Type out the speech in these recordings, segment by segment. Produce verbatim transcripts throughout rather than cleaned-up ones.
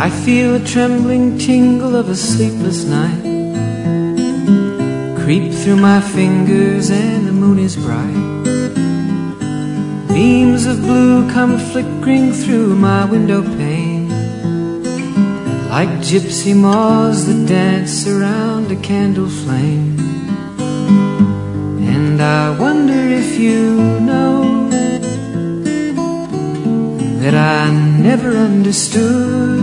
I feel a trembling tingle of a sleepless night creep through my fingers, and the moon is bright. Beams of blue come flickering through my window pane, like gypsy moths that dance around a candle flame. And I wonder if you know that I never understood,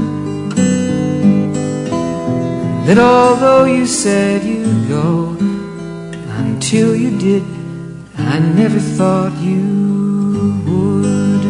that although you said you'd go, until you did, I never thought you would.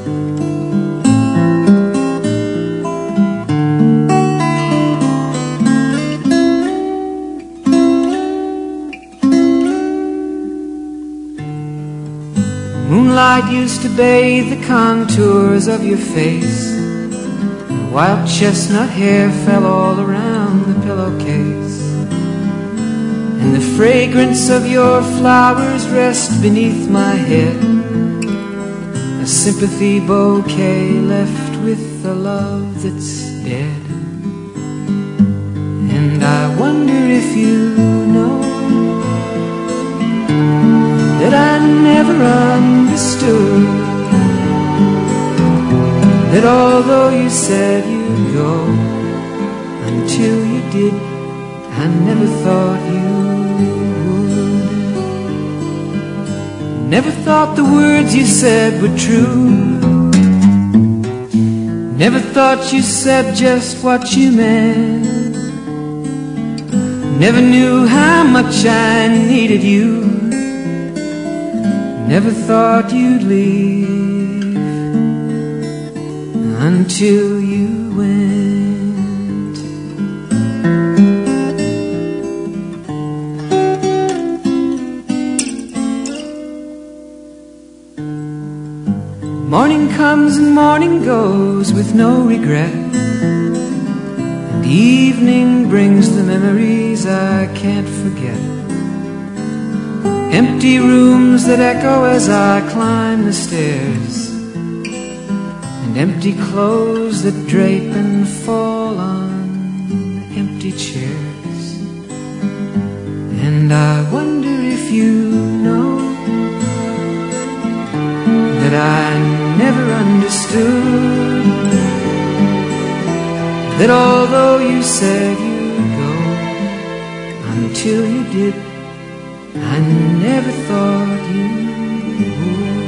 Moonlight used to bathe the contours of your face, and wild chestnut hair fell all around the pillowcase, and the fragrance of your flowers rest beneath my head, a sympathy bouquet left with a love that's dead. And I wonder if you know that I never understood, that although you said you'd go, until you did, I never thought you would. Never thought the words you said were true, never thought you said just what you meant, never knew how much I needed you, never thought you'd leave until you went. Morning comes and morning goes with no regret, and evening brings the memories I can't forget. Empty rooms that echo as I climb the stairs, and empty clothes that drape and fall on empty chairs. And I wonder if you know that I never understood, that although you said you'd go, until you did, I never thought you would.